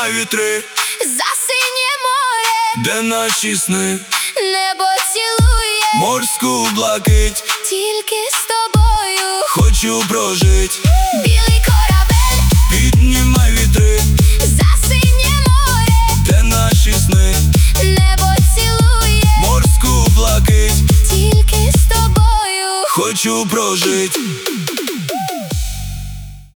Піднімай вітри за синє море, де наші сни, небо цілує морську блакить, тільки з тобою хочу прожить. білий корабель, Піднімай вітри за синє море, де наші сни, небо цілує морську блакить, тільки з тобою хочу прожить.